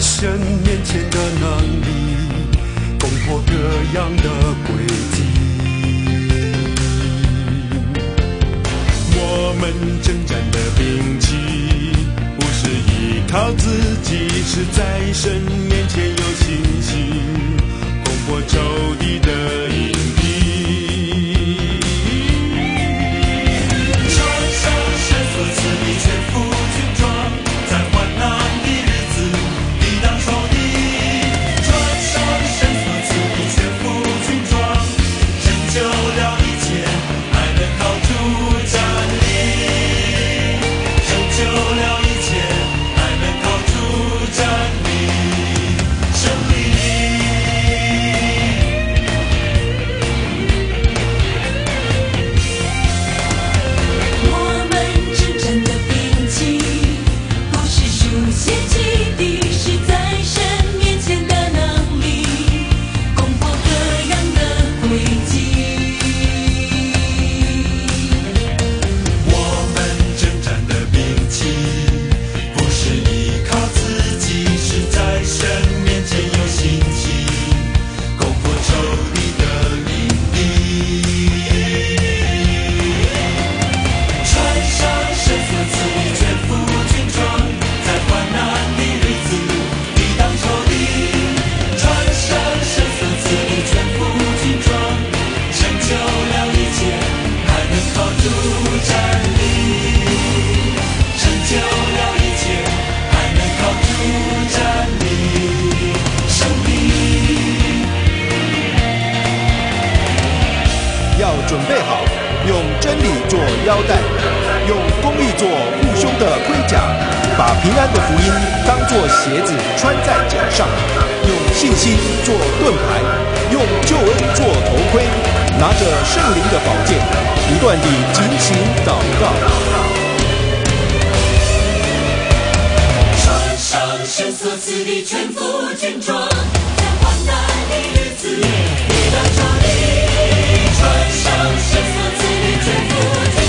神面前的能力，攻破各样的诡计。我们征战的兵器，不是依靠自己，是在神面前有信心，攻破仇敌的隐蔽。穿上神所赐的全副军装，在患难的日子抵挡仇敌。穿上神所赐的全副军装，拯救了一切，还能靠主站立。拯救了一切，还能靠主站立。胜利。 我们征战的兵器，不是属血气的，是在神面前的能力，攻破各样的诡计。 我们征战的兵器，不是依靠自己，是在神面前有信心，攻破仇敌的隐蔽。穿上神所赐的全副军装，在患难的日子抵挡仇敌。穿上神所赐的全副军装，拯救了一切，还能靠主站立。拯救了一切，还能靠主站立。胜利。 要准备好，用真理做腰带，用公义做护胸的盔甲，把平安的福音当作鞋子穿在脚上，用信心做盾牌，用救恩做头盔，拿着圣灵的宝剑，不断地警醒祷告。 穿上神所赐的全副军装，在患难的日子抵挡仇敌。穿上神所赐的全副军